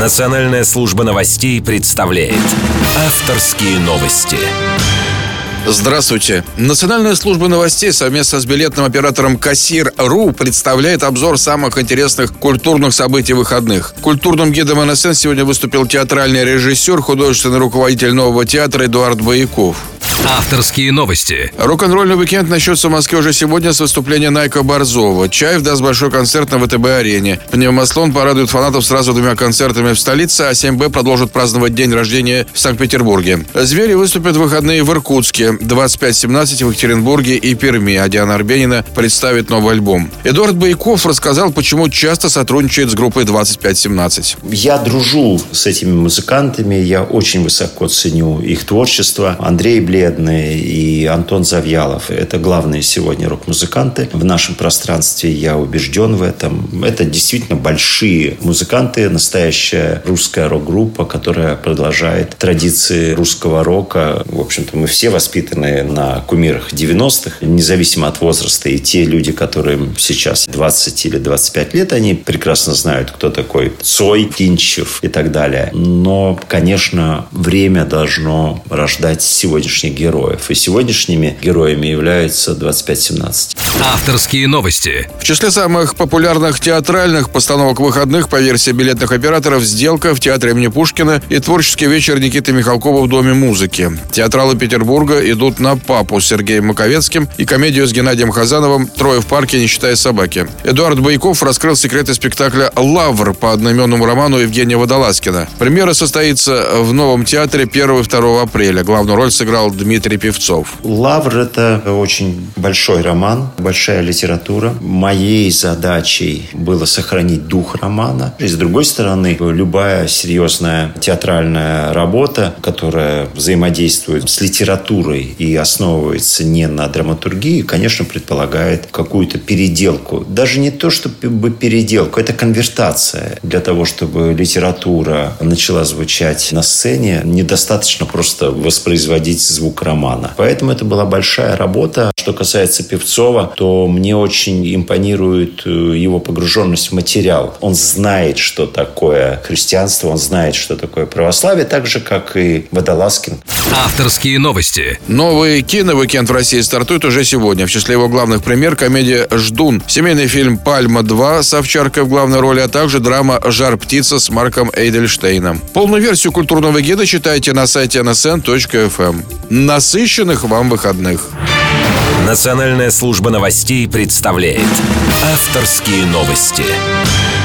Национальная служба новостей представляет авторские новости. Здравствуйте. Национальная служба новостей совместно с билетным оператором Кассир.ру представляет обзор самых интересных культурных событий выходных. Культурным гидом НСН сегодня выступил театральный режиссер, художественный руководитель Нового театра Эдуард Бояков. Авторские новости. Рок-н-ролльный уикенд начнется в Москве уже сегодня с выступления Найка Борзова. Чаев даст большой концерт на ВТБ-арене. Пневмослон порадует фанатов сразу двумя концертами в столице, а 7Б продолжит праздновать день рождения в Санкт-Петербурге. Звери выступят в выходные в Иркутске, 25-17 в Екатеринбурге и Перми, а Диана Арбенина представит новый альбом. Эдуард Бояков рассказал, почему часто сотрудничает с группой 25-17. Я дружу с этими музыкантами, я очень высоко ценю их творчество. Андрей Бледный и Антон Завьялов – это главные сегодня рок-музыканты в нашем пространстве, я убежден в этом. Это действительно большие музыканты, настоящая русская рок-группа, которая продолжает традиции русского рока. В общем-то, мы все воспитаны на кумирах 90-х, независимо от возраста. И те люди, которым сейчас 20 или 25 лет, они прекрасно знают, кто такой Цой, Кинчев и так далее. Но, конечно, время должно рождать сегодняшних героев. И сегодняшними героями являются 25-17. Авторские новости. В числе самых популярных театральных постановок выходных по версии билетных операторов «Сделка» в театре имени Пушкина и творческий вечер Никиты Михалкова в Доме музыки. Театралы Петербурга идут на «Папу» с Сергеем Маковецким и комедию с Геннадием Хазановым «Трое в парке, не считая собаки». Эдуард Бояков раскрыл секреты спектакля «Лавр» по одноименному роману Евгения Водолазкина. Премьера состоится в Новом театре 1 и 2 апреля. Главную роль сыграл Дмитрий Певцов. «Лавр» — это очень большой роман, большая литература. Моей задачей было сохранить дух романа. И, с другой стороны, любая серьезная театральная работа, которая взаимодействует с литературой и основывается не на драматургии, конечно, предполагает какую-то переделку. Даже не то, чтобы переделку, это конвертация. Для того, чтобы литература начала звучать на сцене, недостаточно просто воспроизводить звук романа. Поэтому это была большая работа. Что касается Певцова, то мне очень импонирует его погруженность в материал. Он знает, что такое христианство, он знает, что такое православие, так же, как и Водолазкин. Авторские новости. Новый киноуикенд в России стартует уже сегодня. В числе его главных премьер комедия «Ждун», семейный фильм «Пальма-2» с Овчаркой в главной роли, а также драма «Жар-птица» с Марком Эйдельштейном. Полную версию культурного гида читайте на сайте nsn.fm. Насыщенных вам выходных. Национальная служба новостей представляет авторские новости.